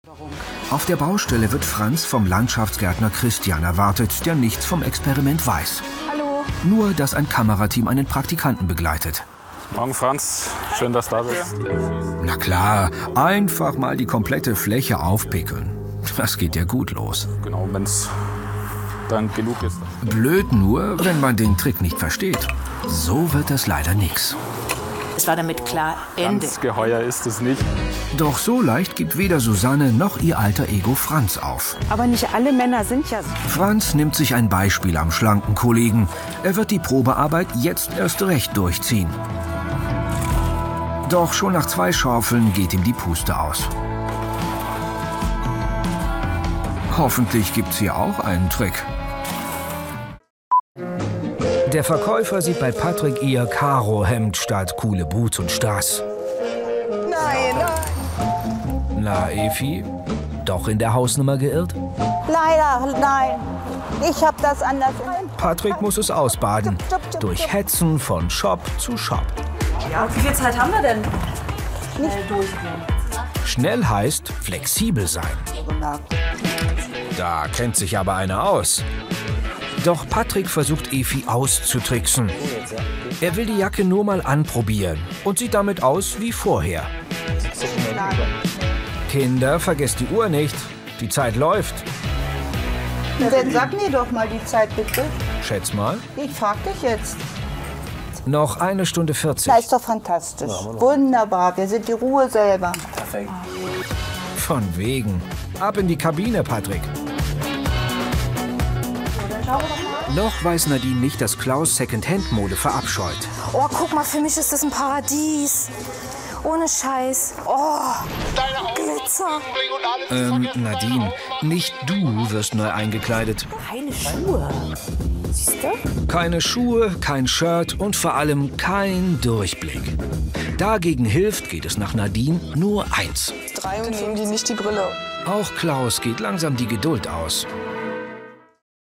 Auf der Baustelle wird Franz vom Landschaftsgärtner Christian erwartet, der nichts vom Experiment weiß. Hallo. Nur, dass ein Kamerateam einen Praktikanten begleitet. Morgen, Franz. Schön, dass du da bist. Na klar, einfach mal die komplette Fläche aufpickeln. Das geht ja gut los. Genau, wenn es dann genug ist. Blöd nur, wenn man den Trick nicht versteht. So wird das leider nix. Es war damit klar, Ende. Ganz geheuer ist es nicht. Doch so leicht gibt weder Susanne noch ihr alter Ego Franz auf. Aber nicht alle Männer sind ja so. Franz nimmt sich ein Beispiel am schlanken Kollegen. Er wird die Probearbeit jetzt erst recht durchziehen. Doch schon nach 2 Schaufeln geht ihm die Puste aus. Hoffentlich gibt's hier auch einen Trick. Der Verkäufer sieht bei Patrick eher Karohemd statt coole Boots und Strass. Nein. Na, Efi, doch in der Hausnummer geirrt? Leider, nein. Ich hab das anders. Patrick muss es ausbaden. Durch Hetzen von Shop zu Shop. Ja, wie viel Zeit haben wir denn? Schnell heißt flexibel sein. Da kennt sich aber einer aus. Doch Patrick versucht Efi auszutricksen. Er will die Jacke nur mal anprobieren und sieht damit aus wie vorher. Kinder, vergesst die Uhr nicht. Die Zeit läuft. Na, dann sag mir doch mal die Zeit, bitte. Schätz mal. Ich frag dich jetzt. Noch 1 Stunde 40. Na, ist doch fantastisch. Wunderbar, wir sind die Ruhe selber. Perfekt. Von wegen. Ab in die Kabine, Patrick. Noch weiß Nadine nicht, dass Klaus Secondhand-Mode verabscheut. Oh, guck mal, für mich ist das ein Paradies. Ohne Scheiß. Oh, Glitzer. Nadine, nicht du wirst neu eingekleidet. Keine Schuhe. Siehst du? Keine Schuhe, kein Shirt und vor allem kein Durchblick. Dagegen hilft, geht es nach Nadine, nur eins. 3 und nehmen die nicht die Brille. Auch Klaus geht langsam die Geduld aus.